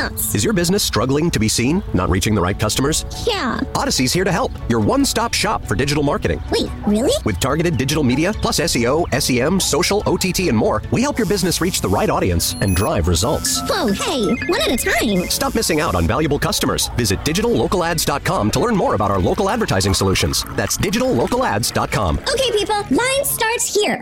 nuts. Is your business struggling to be seen? Not reaching the right customers? Yeah. Odyssey's here to help. Your one-stop shop for digital marketing. Wait, really? With targeted digital media, plus SEO, SEM, social, OTT, and more, we help your business reach the right audience and drive results. Whoa, hey, one at a time. Stop missing out on valuable customers. Visit digitallocalads.com to learn more about our local advertising solutions. That's digitallocalads.com. Okay, people, line starts here.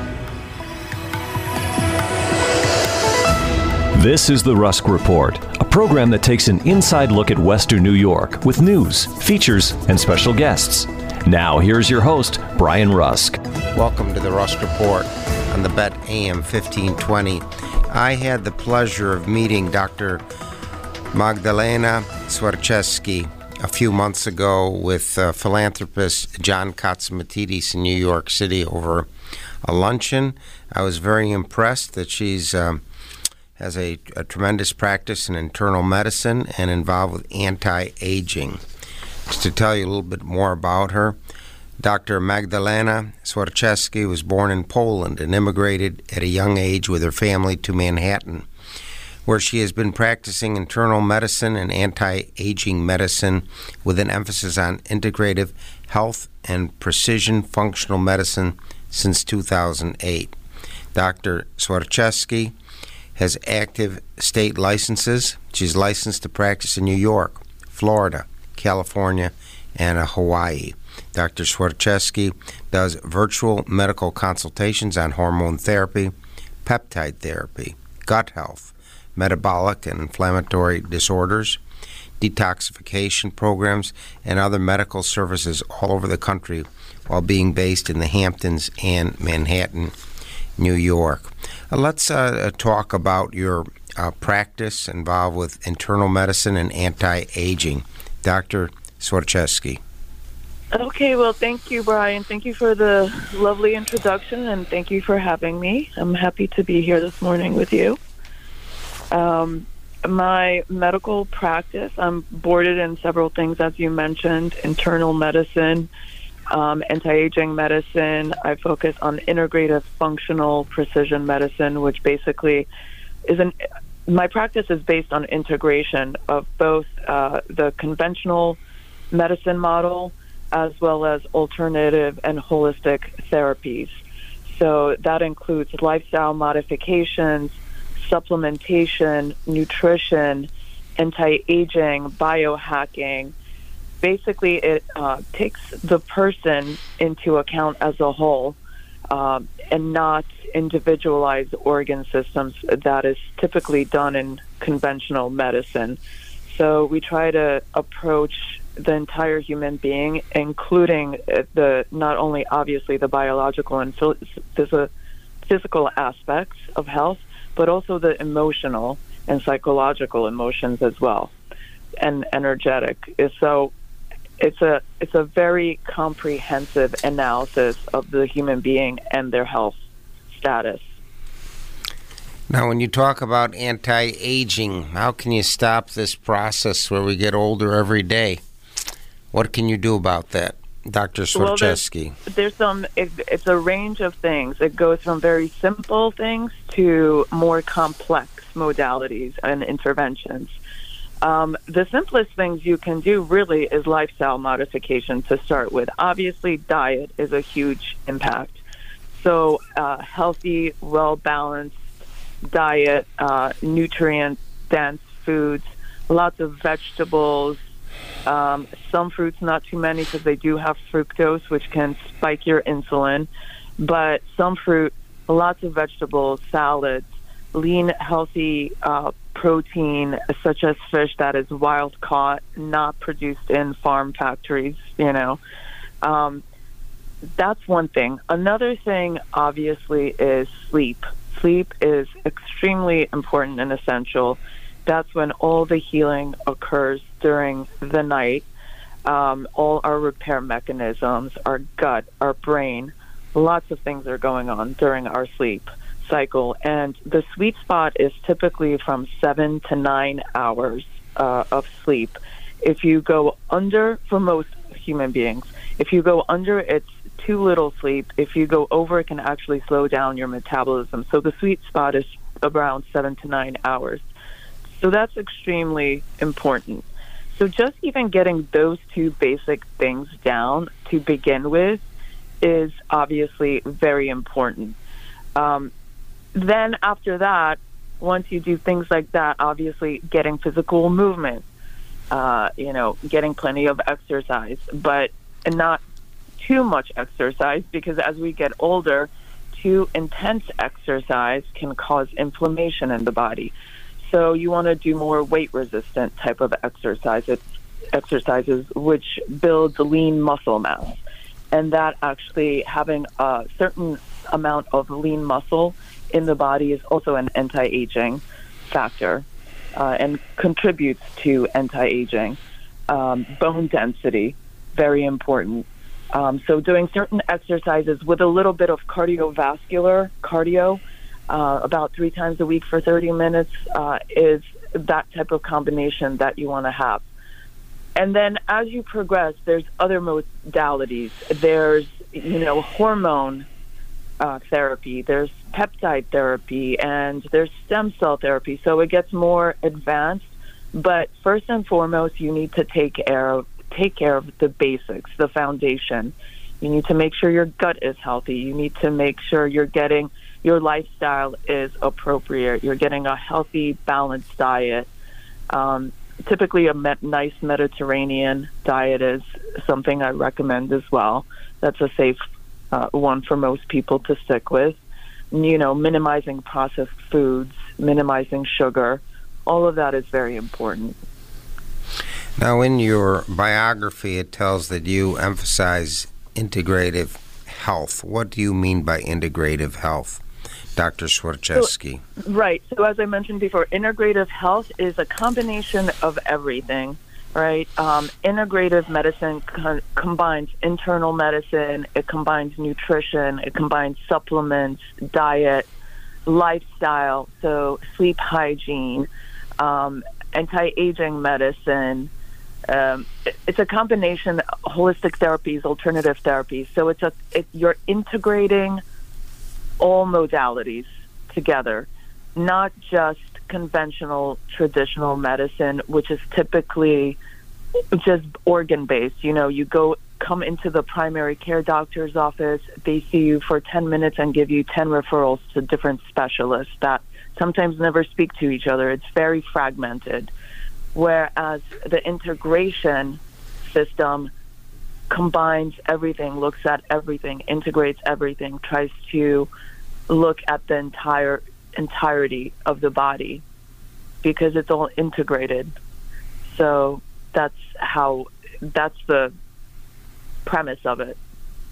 This is the Rusk Report, a program that takes an inside look at Western New York with news, features, and special guests. Now, here's your host, Brian Rusk. Welcome to the Rusk Report on the Bet AM 1520. I had the pleasure of meeting Dr. Magdalena Swarczewski a few months ago with philanthropist John Catsimatidis in New York City over a luncheon. I was very impressed that she's has a tremendous practice in internal medicine and involved with anti-aging. Just to tell you a little bit more about her, Dr. Magdalena Swarczewski was born in Poland and immigrated at a young age with her family to Manhattan, where she has been practicing internal medicine and anti-aging medicine with an emphasis on integrative health and precision functional medicine since 2008. Dr. Swarczewski has active state licenses. She's licensed to practice in New York, Florida, California, and Hawaii. Dr. Swarczewski does virtual medical consultations on hormone therapy, peptide therapy, gut health, metabolic and inflammatory disorders, detoxification programs, and other medical services all over the country while being based in the Hamptons and Manhattan, New York. Let's talk about your practice involved with internal medicine and anti-aging. Dr. Swarczewski. Okay, well, thank you, Brian. Thank you for the lovely introduction, and thank you for having me. I'm happy to be here this morning with you. My medical practice, I'm boarded in several things, as you mentioned: internal medicine, anti-aging medicine. I focus on integrative functional precision medicine, which basically my practice is based on integration of both the conventional medicine model as well as alternative and holistic therapies. So that includes lifestyle modifications, supplementation, nutrition, anti-aging, biohacking. Basically, it takes the person into account as a whole and not individualized organ systems that is typically done in conventional medicine. So we try to approach the entire human being, including not only obviously the biological and physical aspects of health, but also the emotional and psychological emotions as well, and energetic. So it's a very comprehensive analysis of the human being and their health status. Now, when you talk about anti-aging, how can you stop this process where we get older every day? What can you do about that, Dr. Swarczewski? Well, it's a range of things. It goes from very simple things to more complex modalities and interventions. The simplest things you can do really is lifestyle modification to start with. Obviously, diet is a huge impact. So healthy, well-balanced diet, nutrient-dense foods, lots of vegetables, some fruits, not too many because they do have fructose, which can spike your insulin, but some fruit, lots of vegetables, salads, lean, healthy protein, such as fish that is wild caught, not produced in farm factories, That's one thing. Another thing, obviously, is sleep. Sleep is extremely important and essential. That's when all the healing occurs during the night. All our repair mechanisms, our gut, our brain, lots of things are going on during our sleep cycle. And the sweet spot is typically from 7 to 9 hours of sleep. If you go under, for most human beings, if you go under, it's too little sleep. If you go over, it can actually slow down your metabolism. So the sweet spot is around 7 to 9 hours. So that's extremely important. So just even getting those two basic things down to begin with is obviously very important. Then after that, once you do things like that, obviously getting physical movement, getting plenty of exercise, but not too much exercise, because as we get older, too intense exercise can cause inflammation in the body. So you want to do more weight-resistant type of exercises, which builds lean muscle mass. And that actually, having a certain amount of lean muscle in the body is also an anti-aging factor and contributes to anti-aging. Bone density, very important. So doing certain exercises with a little bit of cardio, about 3 times a week for 30 minutes is that type of combination that you want to have. And then as you progress, there's other modalities. There's, hormone therapy, there's peptide therapy, and there's stem cell therapy. So it gets more advanced. But first and foremost, you need to take care of the basics, the foundation. You need to make sure your gut is healthy. You need to make sure your lifestyle is appropriate. You're getting a healthy, balanced diet. Typically, a nice Mediterranean diet is something I recommend as well. That's a safe one for most people to stick with. Minimizing processed foods, minimizing sugar, all of that is very important. Now, in your biography, it tells that you emphasize integrative health. What do you mean by integrative health, Dr. Swerczewski? Right. So as I mentioned before, integrative health is a combination of everything, right? Integrative medicine combines internal medicine, it combines nutrition, it combines supplements, diet, lifestyle, so sleep hygiene, anti-aging medicine. It's a combination, holistic therapies, alternative therapies. So you're integrating all modalities together, not just conventional, traditional medicine, which is typically just organ-based. You come into the primary care doctor's office, they see you for 10 minutes and give you 10 referrals to different specialists that sometimes never speak to each other. It's very fragmented. Whereas the integration system combines everything, looks at everything, integrates everything, tries to look at the entirety of the body, because it's all integrated. So that's the premise of it.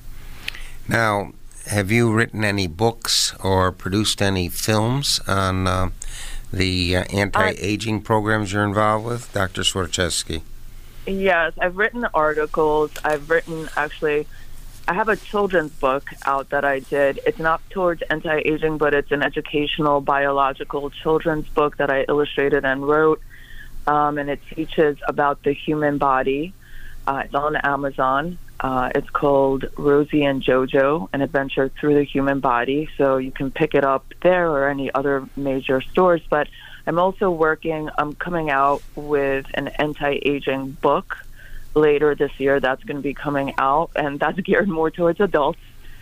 Now, have you written any books or produced any films on the anti-aging programs you're involved with, Dr. Swerczewski? Yes, I've written articles. I have a children's book out that I did. It's not towards anti-aging, but it's an educational biological children's book that I illustrated and wrote, and it teaches about the human body. It's on Amazon. It's called Rosie and JoJo, An Adventure Through the Human Body. So you can pick it up there or any other major stores. But I'm coming out with an anti-aging book later this year. That's going to be coming out, and that's geared more towards adults.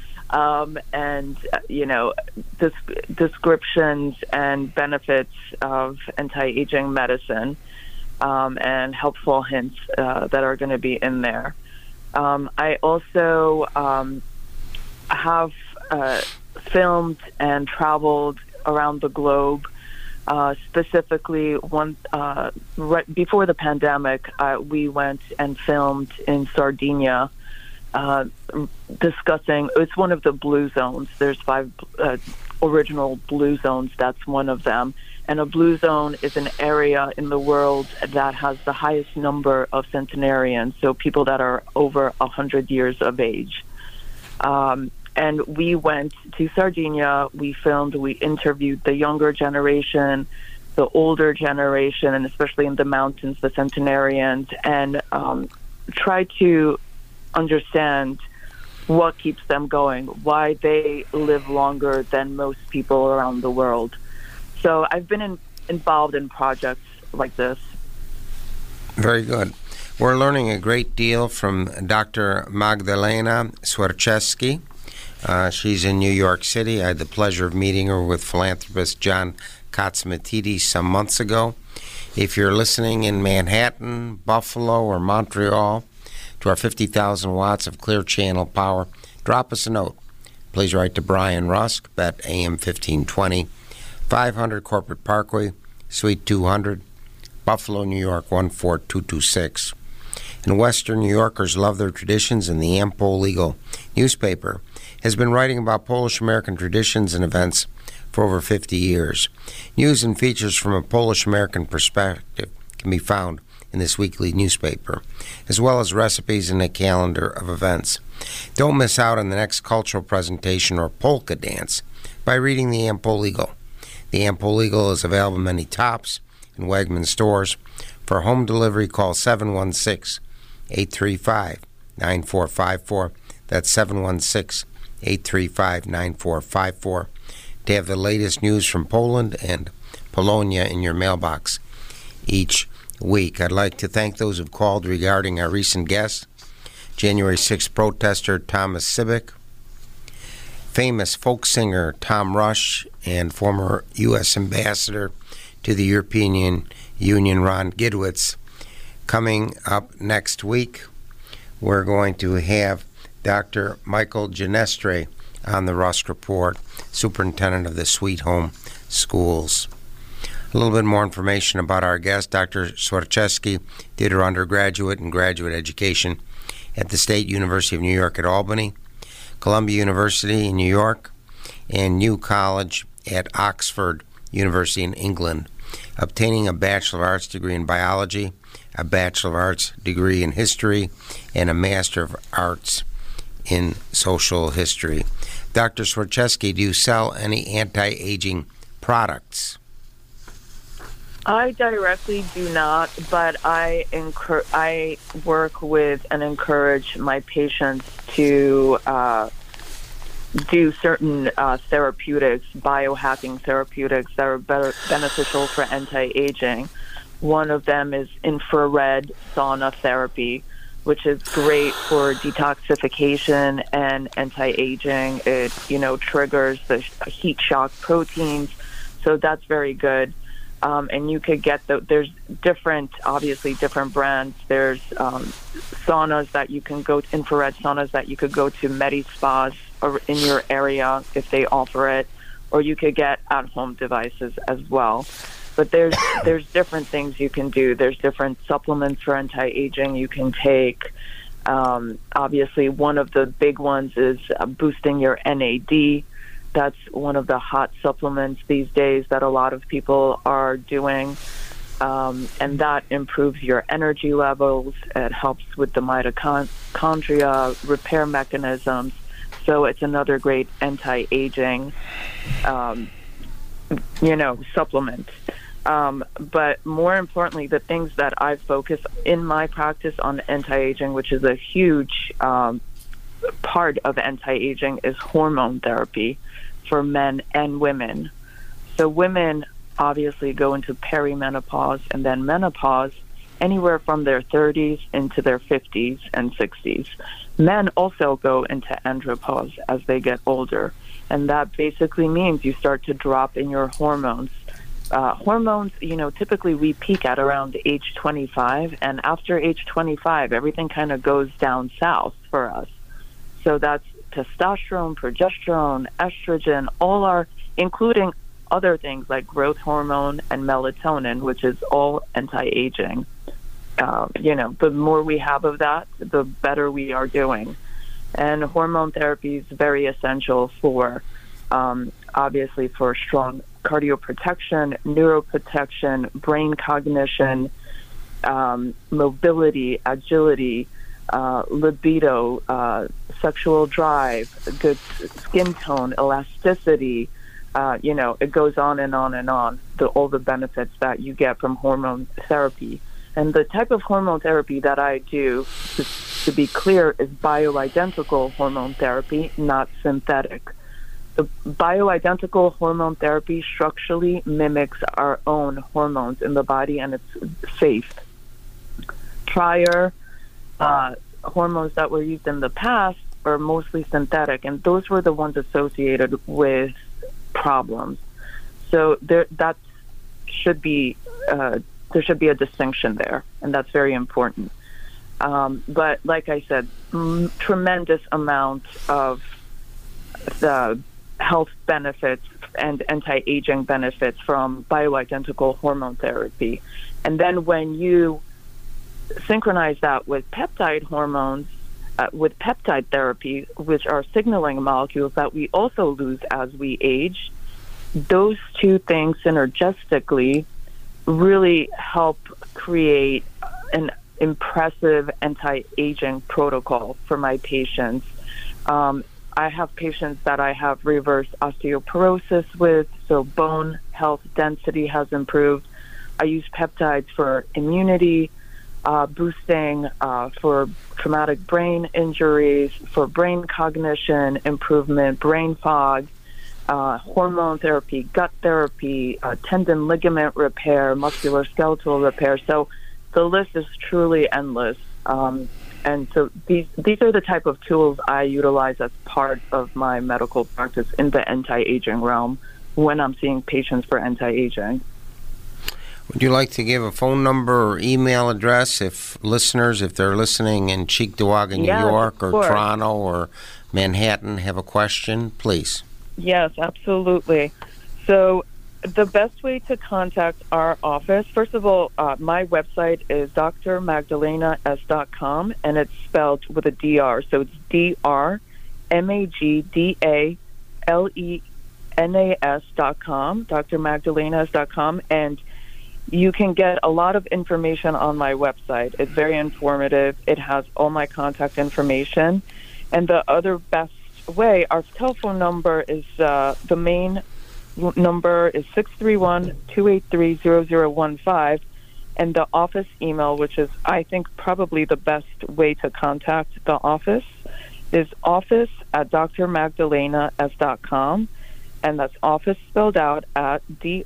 Descriptions and benefits of anti-aging medicine, and helpful hints that are going to be in there. I also have filmed and traveled around the globe. Specifically, right before the pandemic, we went and filmed in Sardinia, discussing. It's one of the blue zones. There's 5 original blue zones. That's one of them. And a blue zone is an area in the world that has the highest number of centenarians, so people that are over 100 years of age. And we went to Sardinia, we filmed, we interviewed the younger generation, the older generation, and especially in the mountains, the centenarians, and tried to understand what keeps them going, why they live longer than most people around the world. So I've been involved in projects like this. Very good. We're learning a great deal from Dr. Magdalena Swerczewski. She's in New York City. I had the pleasure of meeting her with philanthropist John Catsimatidis some months ago. If you're listening in Manhattan, Buffalo, or Montreal to our 50,000 watts of clear channel power, drop us a note. Please write to Brian Rusk, Bet AM 1520, 500 Corporate Parkway, Suite 200, Buffalo, New York 14226. And Western New Yorkers love their traditions, and the Am-Pol Eagle newspaper has been writing about Polish-American traditions and events for over 50 years. News and features from a Polish-American perspective can be found in this weekly newspaper, as well as recipes and a calendar of events. Don't miss out on the next cultural presentation or polka dance by reading the Am-Pol Eagle. The Am-Pol Eagle is available in many Tops and Wegmans stores. For home delivery, call 716-835-9454. That's 716-835-9454 to have the latest news from Poland and Polonia in your mailbox each week. I'd like to thank those who've called regarding our recent guests: January 6th protester Thomas Sibik, famous folk singer Tom Rush, and former U.S. Ambassador to the European Union Ron Gidwitz. Coming up next week, we're going to have Dr. Michael Genestre on the Rusk Report, superintendent of the Sweet Home Schools. A little bit more information about our guest. Dr. Swerczewski did her undergraduate and graduate education at the State University of New York at Albany, Columbia University in New York, and New College at Oxford University in England, obtaining a Bachelor of Arts degree in biology, a Bachelor of Arts degree in history, and a Master of Arts in social history. Dr. Swerczewski, do you sell any anti-aging products? I directly do not, but I work with and encourage my patients to do certain therapeutics, biohacking therapeutics that are beneficial for anti-aging. One of them is infrared sauna therapy, which is great for detoxification and anti-aging. It, triggers the heat shock proteins, so that's very good. And you could get there's different brands. There's saunas that you can go to, infrared saunas that you could go to Medi-Spas or in your area if they offer it, or you could get at-home devices as well. But there's different things you can do. There's different supplements for anti-aging you can take. Obviously, one of the big ones is boosting your NAD. That's one of the hot supplements these days that a lot of people are doing. And that improves your energy levels. It helps with the mitochondria repair mechanisms. So it's another great anti-aging, supplement. But more importantly, the things that I focus in my practice on anti-aging, which is a huge part of anti-aging, is hormone therapy for men and women. So women obviously go into perimenopause and then menopause anywhere from their 30s into their 50s and 60s. Men also go into andropause as they get older, and that basically means you start to drop in your hormones. Hormones, typically we peak at around age 25, and after age 25, everything kind of goes down south for us. So that's testosterone, progesterone, estrogen, including other things like growth hormone and melatonin, which is all anti-aging. The more we have of that, the better we are doing. And hormone therapy is very essential for, obviously, for strong cardioprotection, neuroprotection, brain cognition, mobility, agility, libido, sexual drive, good skin tone, elasticity. It goes on and on and on, all the benefits that you get from hormone therapy. And the type of hormone therapy that I do, to be clear, is bioidentical hormone therapy, not synthetic. the bioidentical hormone therapy structurally mimics our own hormones in the body, and it's safe. Prior hormones that were used in the past are mostly synthetic, and those were the ones associated with problems. So there should be a distinction there, and that's very important. But like I said, tremendous amount of the health benefits and anti-aging benefits from bioidentical hormone therapy. And then when you synchronize that with peptide hormones, with peptide therapy, which are signaling molecules that we also lose as we age, those two things synergistically really help create an impressive anti-aging protocol for my patients. I have patients that I have reverse osteoporosis with, so bone health density has improved. I use peptides for immunity boosting, for traumatic brain injuries, for brain cognition improvement, brain fog, hormone therapy, gut therapy, tendon ligament repair, musculoskeletal repair. So the list is truly endless. And so these are the type of tools I utilize as part of my medical practice in the anti-aging realm when I'm seeing patients for anti-aging. Would you like to give a phone number or email address if they're listening in Cheektowaga, New York, or Toronto or Manhattan, have a question, please? Yes, absolutely. So the best way to contact our office, first of all, my website is drmagdalenas.com, and it's spelled with a DR. So it's drmagdalenas.com, drmagdalenas.com, and you can get a lot of information on my website. It's very informative. It has all my contact information. And the other best way, our telephone number is, the main number is 631-283-0015. And the office email, which is, I think, probably the best way to contact the office, is office@drmagdalenas.com. And that's office spelled out at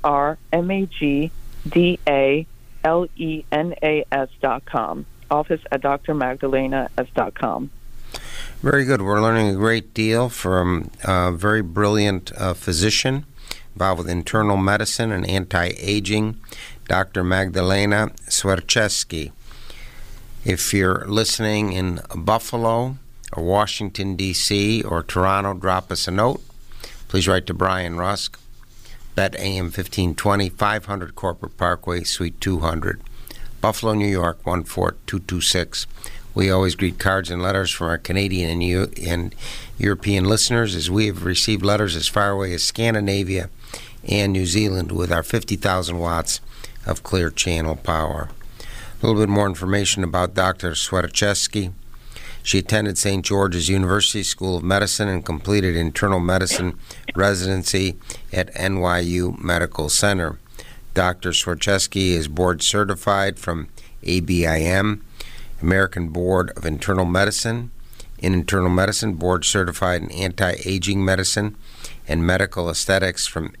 drmagdalenas.com. office@drmagdalenas.com. Very good. We're learning a great deal from a very brilliant physician involved with internal medicine and anti-aging, Dr. Magdalena Swerczewski. If you're listening in Buffalo or Washington, D.C. or Toronto, drop us a note. Please write to Brian Rusk, Bet AM 1520, 500 Corporate Parkway, Suite 200, Buffalo, New York, 14226. We always greet cards and letters from our Canadian and European listeners, as we have received letters as far away as Scandinavia and New Zealand with our 50,000 watts of clear channel power. A little bit more information about Dr. Swerczewski. She attended St. George's University School of Medicine and completed internal medicine residency at NYU Medical Center. Dr. Swerczewski is board certified from ABIM, American Board of Internal Medicine, in internal medicine, board certified in anti-aging medicine and medical aesthetics from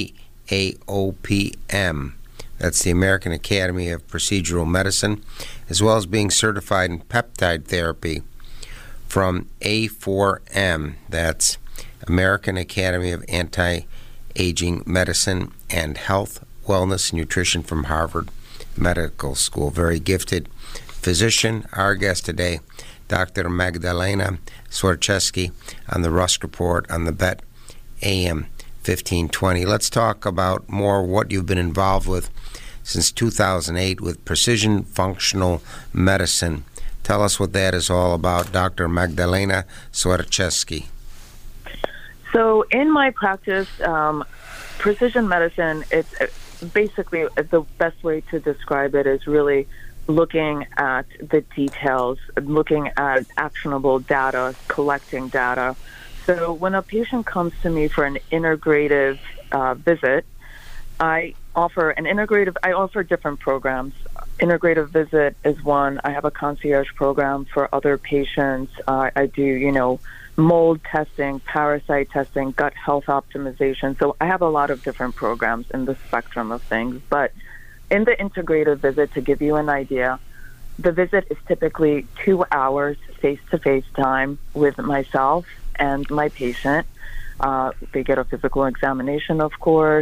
AAOPM. That's the American Academy of Procedural Medicine, as well as being certified in peptide therapy from A4M. That's American Academy of Anti-Aging Medicine and Health, Wellness, and Nutrition from Harvard Medical School. Very gifted physician. Our guest today, Dr. Magdalena Swerczewski, on the Rusk Report on the Bet AM 1520. Let's talk about more what you've been involved with since 2008 with precision functional medicine. Tell us what that is all about, Dr. Magdalena Swerczewski. So in my practice, precision medicine, it's basically the best way to describe it is really looking at the details, looking at actionable data, collecting data. So when a patient comes to me for an integrative visit, I offer different programs. Integrative visit is one. I have a concierge program for other patients. I do, mold testing, parasite testing, gut health optimization. So I have a lot of different programs in the spectrum of things. But in the integrative visit, to give you an idea, the visit is typically 2 hours face-to-face time with myself and my patient. They get a physical examination, of course,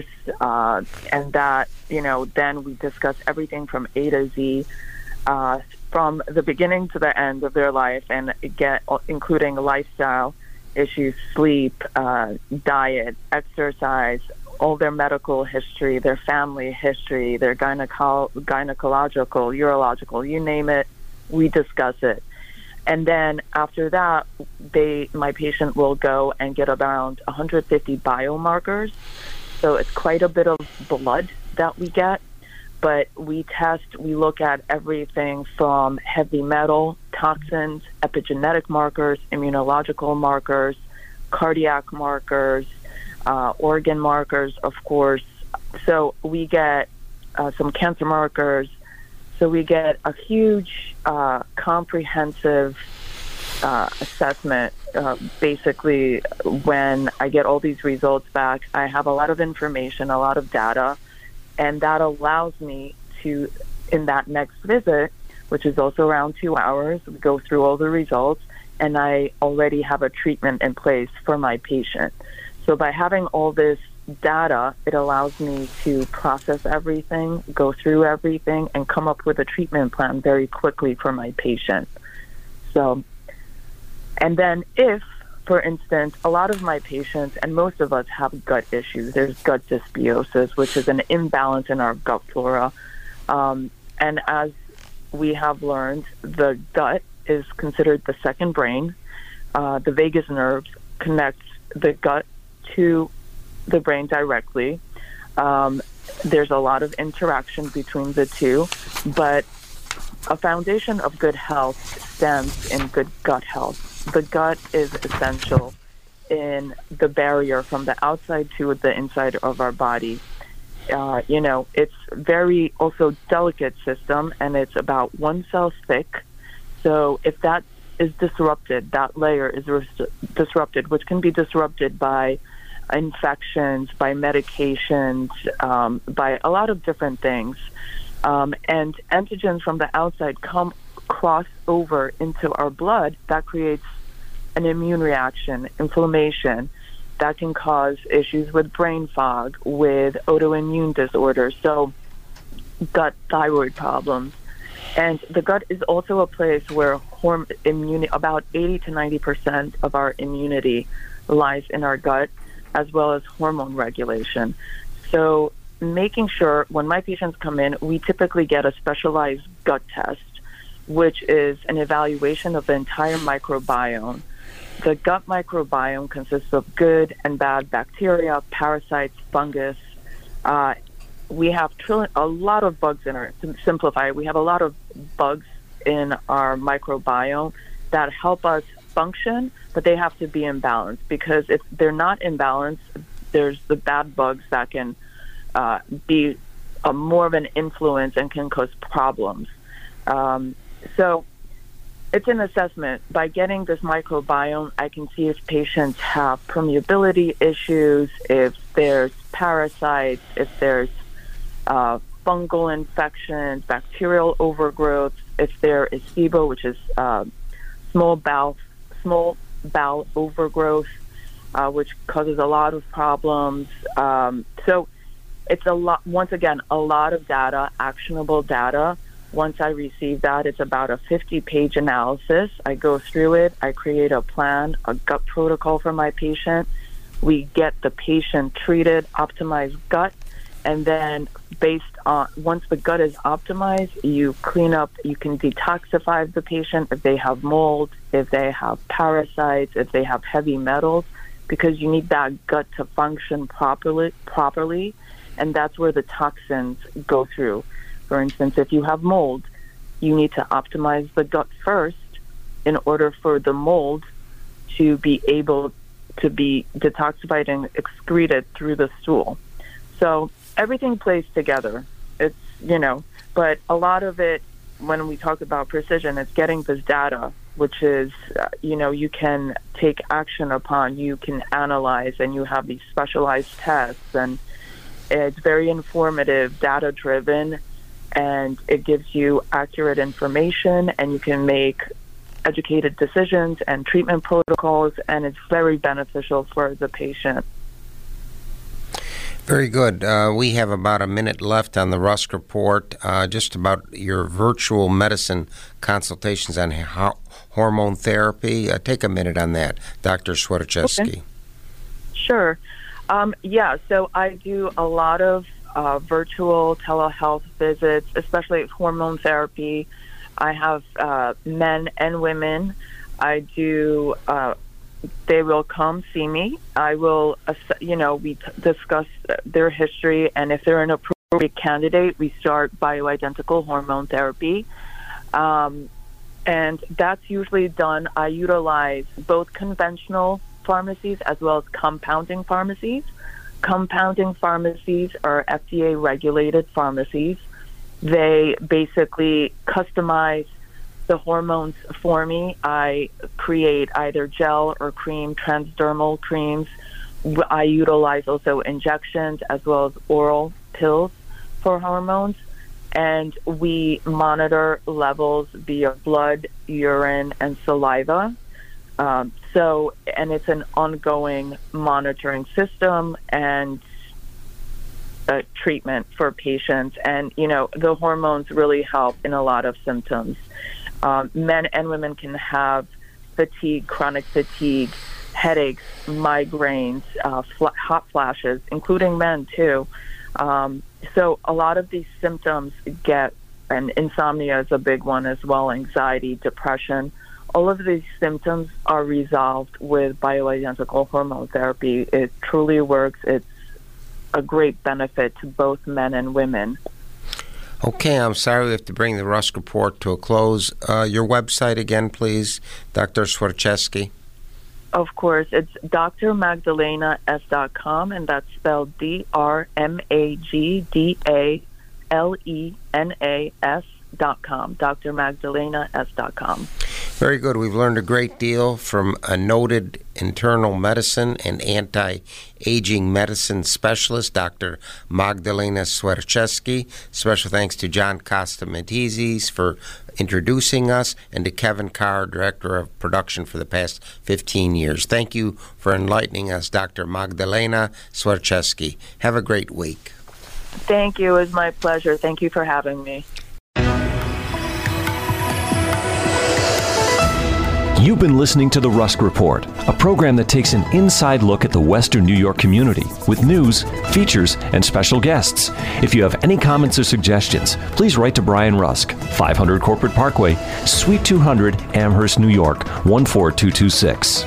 and that, then we discuss everything from A to Z, from the beginning to the end of their life, and including lifestyle issues, sleep, diet, exercise, all their medical history, their family history, their gynecological, urological, you name it, we discuss it. And then after that, my patient will go and get around 150 biomarkers. So it's quite a bit of blood that we get. But we look at everything from heavy metal, toxins, epigenetic markers, immunological markers, cardiac markers, organ markers, of course. So we get some cancer markers. So we get a huge, comprehensive assessment. Basically, when I get all these results back, I have a lot of information, a lot of data, and that allows me to, in that next visit, which is also around 2 hours, we go through all the results, and I already have a treatment in place for my patient. So by having all this data, it allows me to process everything, go through everything, and come up with a treatment plan very quickly for my patient. So, and then if, for instance, a lot of my patients, and most of us, have gut issues. There's gut dysbiosis, which is an imbalance in our gut flora. And as we have learned, the gut is considered the second brain. The vagus nerves connect the gut to the brain directly. There's a lot of interaction between the two, but a foundation of good health stems in good gut health. The gut is essential in the barrier from the outside to the inside of our body. It's very also delicate system, and it's about 1 cell thick. So if that is disrupted, that layer is disrupted, which can be disrupted by infections, by medications, by a lot of different things. And antigens from the outside cross over into our blood. That creates an immune reaction, inflammation, that can cause issues with brain fog, with autoimmune disorders, so gut thyroid problems. And the gut is also a place where about 80 to 90% of our immunity lies in our gut, as well as hormone regulation. So making sure when my patients come in, we typically get a specialized gut test, which is an evaluation of the entire microbiome. The gut microbiome consists of good and bad bacteria, parasites, fungus. We have a lot of bugs in our, to simplify it, we have a lot of bugs in our microbiome that help us function, but they have to be in balance, because if they're not in balance, there's the bad bugs that can be more of an influence and can cause problems. So it's an assessment. By getting this microbiome, I can see if patients have permeability issues, if there's parasites, if there's fungal infections, bacterial overgrowth, if there is SIBO, which is small bowel overgrowth, which causes a lot of problems. So it's once again, a lot of data, actionable data. Once I receive that, it's about a 50-page analysis. I go through it. I create a plan, a gut protocol for my patient. We get the patient treated, optimized gut, and then based on, once the gut is optimized, you clean up, you can detoxify the patient if they have mold, if they have parasites, if they have heavy metals, because you need that gut to function properly, and that's where the toxins go through. For instance, if you have mold, you need to optimize the gut first in order for the mold to be able to be detoxified and excreted through the stool. So everything plays together. It's, but a lot of it, when we talk about precision, it's getting this data which is, you can take action upon, you can analyze, and you have these specialized tests. And it's very informative, data-driven, and it gives you accurate information, and you can make educated decisions and treatment protocols, and it's very beneficial for the patient. Very good. We have about a minute left on the Rusk Report, just about your virtual medicine consultations on hormone therapy. Take a minute on that, Dr. Swiderchesky. Okay. Sure. So I do a lot of virtual telehealth visits, especially hormone therapy. I have men and women. I do. They will come see me. I will, we discuss their history, and if they're an appropriate candidate, we start bioidentical hormone therapy. And that's usually done. I utilize both conventional pharmacies as well as compounding pharmacies. Compounding pharmacies are FDA-regulated pharmacies. They basically customize the hormones for me. I create either gel or cream, transdermal creams. I utilize also injections as well as oral pills for hormones. And we monitor levels via blood, urine, and saliva. And it's an ongoing monitoring system and treatment for patients. And, the hormones really help in a lot of symptoms. Men and women can have fatigue, chronic fatigue, headaches, migraines, hot flashes, including men too. So a lot of these symptoms and insomnia is a big one as well, anxiety, depression. All of these symptoms are resolved with bioidentical hormone therapy. It truly works. It's a great benefit to both men and women. Okay, I'm sorry we have to bring the Rusk Report to a close. Your website again, please, Dr. Swiderchesky. Of course, it's drmagdalenas.com, and that's spelled drmagdalenas.com, drmagdalenas.com. Very good. We've learned a great deal from a noted internal medicine and anti-aging medicine specialist, Dr. Magdalena Swiderchesky. Special thanks to John Castamatizzi for introducing us, and to Kevin Carr, Director of Production for the past 15 years. Thank you for enlightening us, Dr. Magdalena Swiderchesky. Have a great week. Thank you. It was my pleasure. Thank you for having me. You've been listening to The Rusk Report, a program that takes an inside look at the Western New York community with news, features, and special guests. If you have any comments or suggestions, please write to Brian Rusk, 500 Corporate Parkway, Suite 200, Amherst, New York, 14226.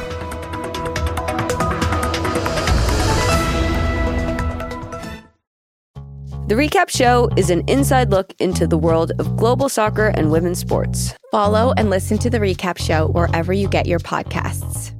The Recap Show is an inside look into the world of global soccer and women's sports. Follow and listen to The Recap Show wherever you get your podcasts.